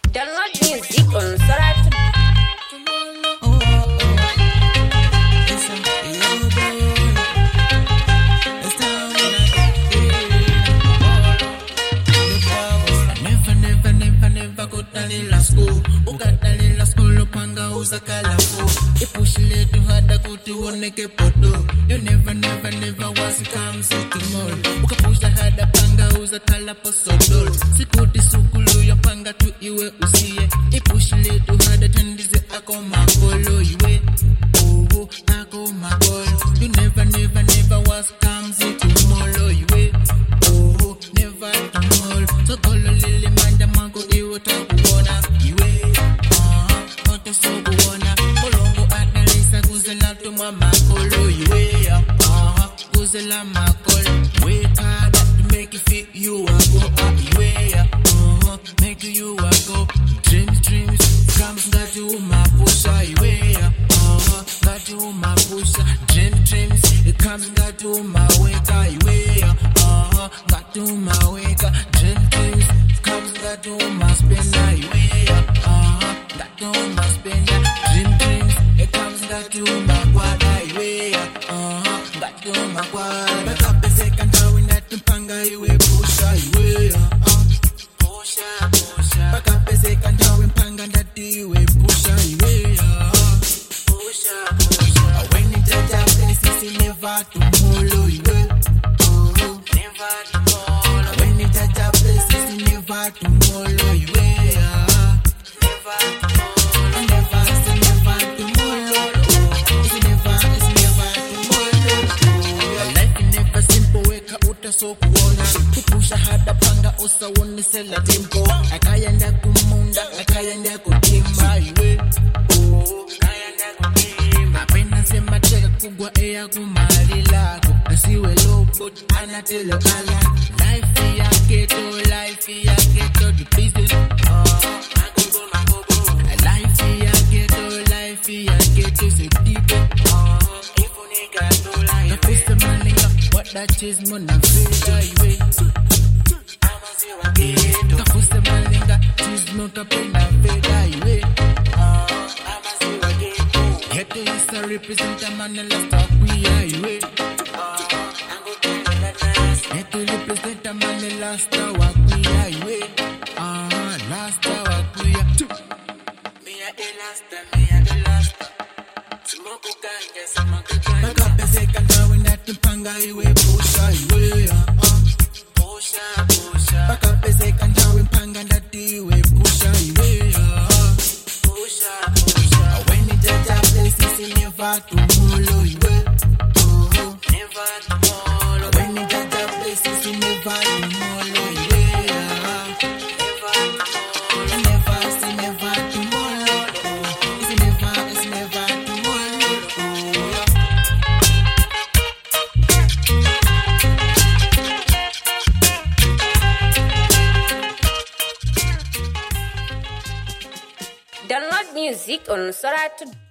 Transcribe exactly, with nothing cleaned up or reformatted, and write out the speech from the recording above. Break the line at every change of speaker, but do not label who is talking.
Download music on Soratu.
Ipushile tu hada kuti uoneke poto. You never never never was come so tomorrow. Ukapusha hada panga uza kala posodol. Sikuti sukulu ya panga tu iwe usiye. Ipushile tu hada tendize ako makolo iwe. Oh ako makolo. You never never never was come so tomorrow iwe. Oh never tomorrow. So kolo lili manda mango iwe takuona iwe. Ah kote sobu wana. Mama kolo iwe ah gozela makolo we hard to make it fit you a go up iwe ah make you a go dreams dreams comes got you my pusha iwe ah got you my pusha dreams dreams it comes got you my weka iwe ah got you my weka dreams dreams comes got you my spender iwe ah got you my spender dreams dreams it comes got you my iwe pusha iwe ah pusha pusha baka pese kanda we mpanga ndati iwe pusha iwe ah pusha pusha when it jaja place never tomorrow iwe oh never tomorrow when it jaja place never tomorrow iwe ah never tomorrow never say never tomorrow it's never it's never tomorrow life never simple weka utaso kupusha hada panga usa wonisela tempo akayenda kumunda akayenda kutimba iwe oh akayenda kutimba pena sema cheka kugwa eya kumali lako asiwe low but anatelo ala life ya ghetto life ya ghetto the business oh magogo magogo life ya ghetto life ya ghetto so deep oh ifunika to life the malinga what that is mona feel iwe Kafuse malinga, she's not a pena veda iwe Ah, amaziwa geto Geto is a representer man and last up we are iwe Ah, ango kena nanas Geto representer man and last up we are iwe Ah, last up we are Me a the last, me a the last Smoke ganja, smoke ganja Baka pese kanta wenda timpanga iwe pusha iwe Ah, pusha, pusha Baka pese kanta wempanga ndati we pusha iwe ah pusha pusha when it jaja place is never tomorrow iwe oh never tomorrow when it jaja place is never tomorrow iwe ah never tomorrow never say never tomorrow it's never it's never tomorrow
Download music on Soratu.